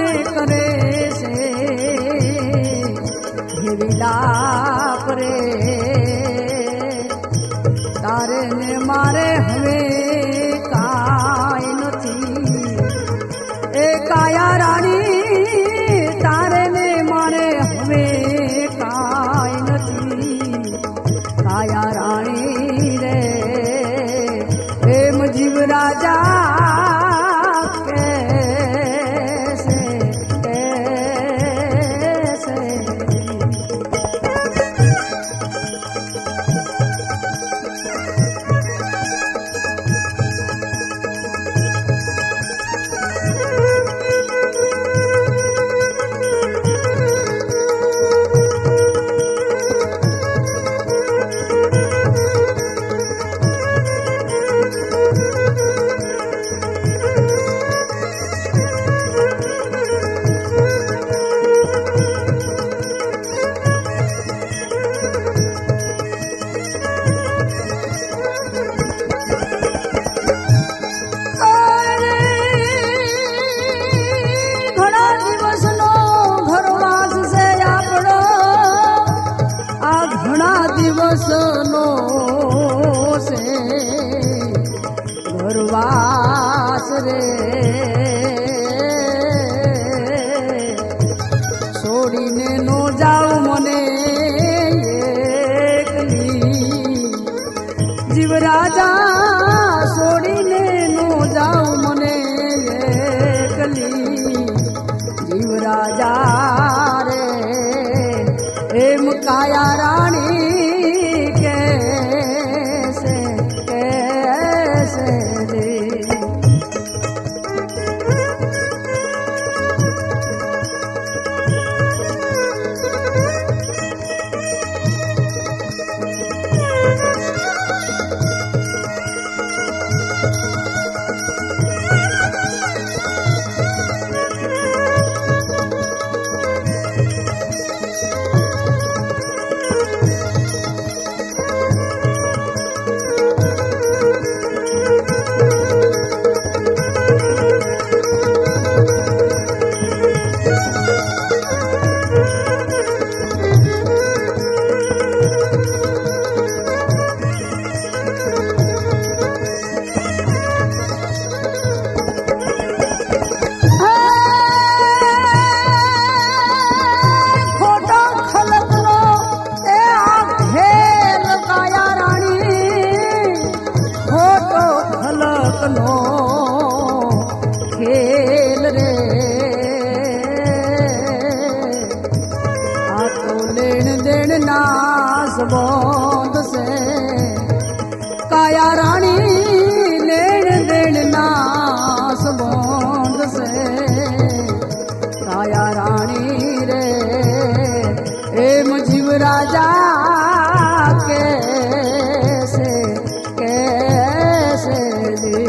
करे से हे विलाप रे तारे ने मारे हवे काय नथी ए काया रानी तारे ने मारे हवे काय नथी काया रानी रे प्रेम जीव राजा दिवसनो से घरवास रे छोड़ीने नो जाऊ मने एकली जीव राजा छोड़ीने नो जाऊ मने एकली जीव राजा रे एम काया रानी खेल रे आ तो लेन देन नास बोंद से काया रानी लेन देन नास बोंद से काया रानी रे एम जीव राजा कैसे कैसे जी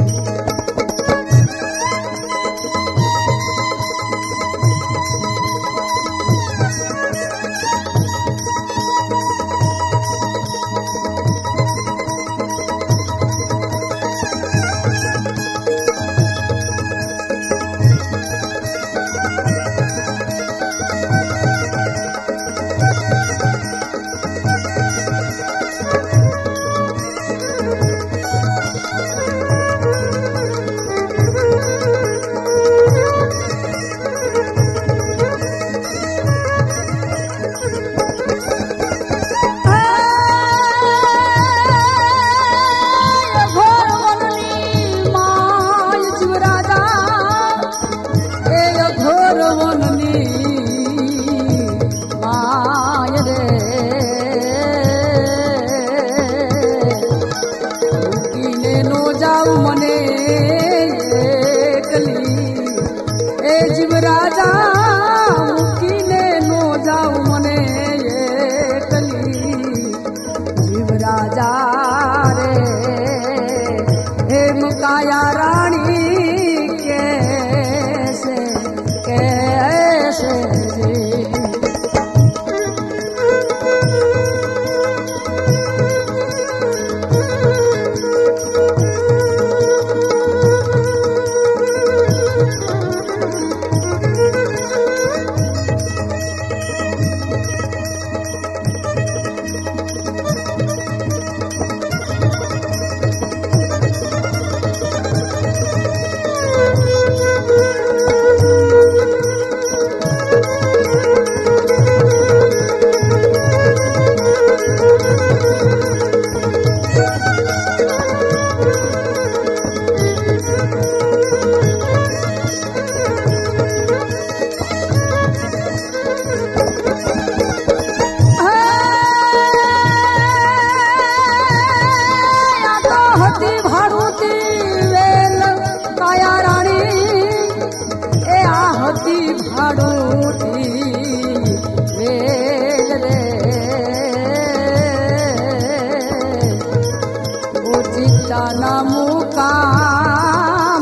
काया रानी कैसे कैसे जी હતી ભાડુતી વેલ રે ઓચિતાના મુકામ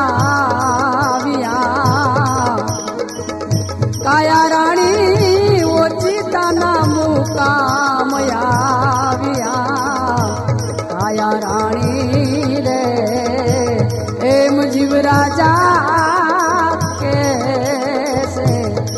આવ્યા કાયા રાણી ઓચિતાના મુકામ આવ્યા કાયા રાણી રે એમ જીવ રાજા कैसे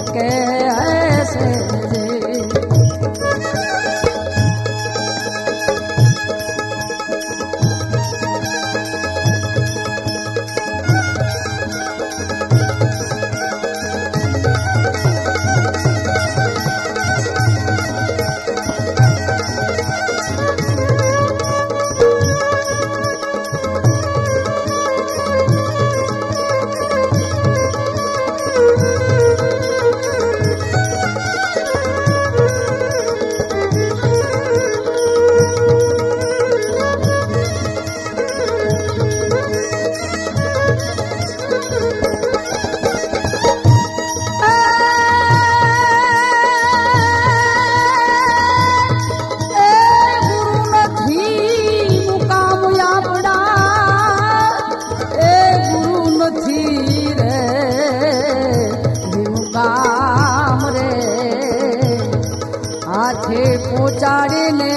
हाथे पहुंचाड़ीने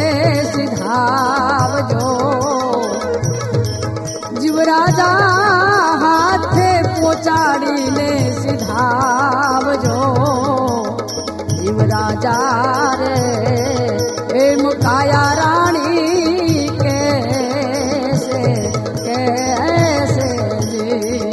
सिधावजो जीवराजा हाथे पहुंचाड़ीने सिधावजो जीवराजा रे एम काया रानी कैसे कैसे जी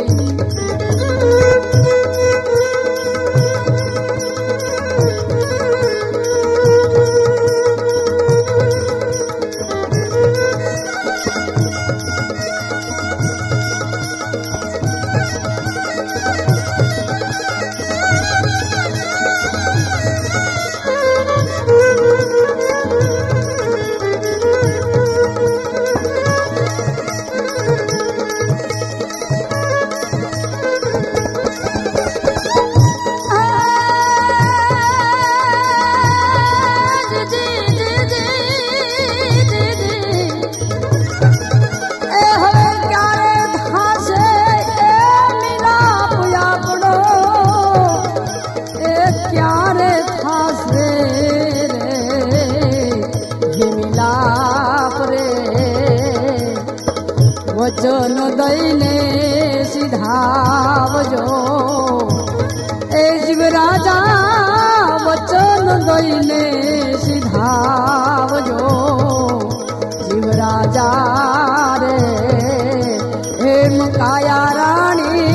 वचन दईने सिधावजो ए जीवराजा वचन दईने सिधावजो जीवराजा रे हेम काया रानी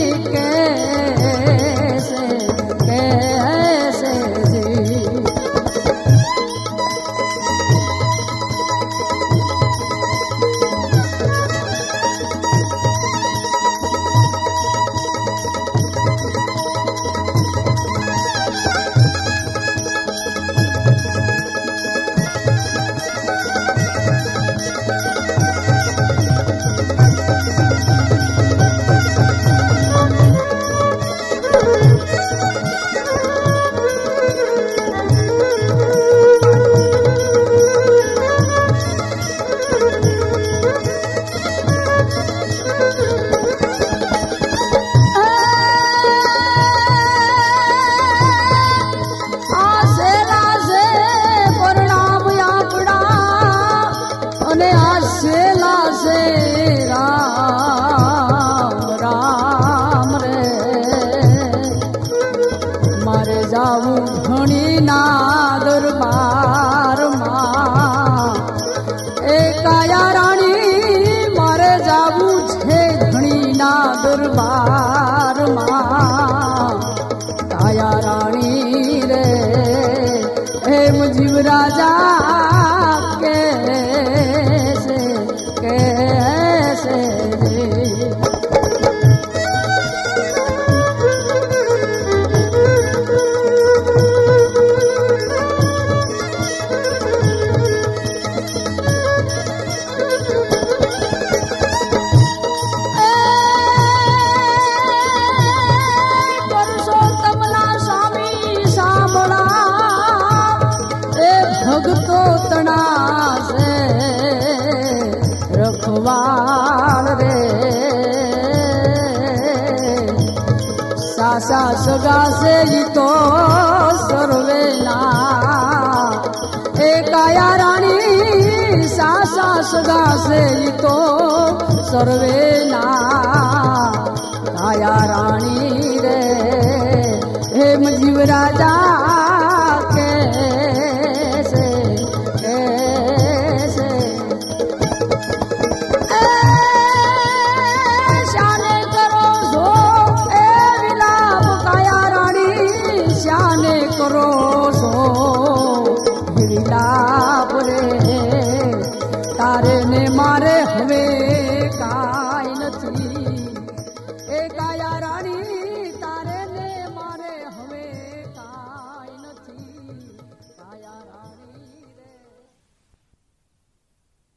कैसे कैसे जी जाऊं घणी ना दरबार मां ए काया रानी मारे जाऊं छे घणी ना दरबार मां काया रानी रे हेम जीव राजा कैसे कैसे सगा से ही तो सर्वे ना ए काया रानी सासा सगा से ही तो सर्वे ना काया रानी रे हे मजीव राजा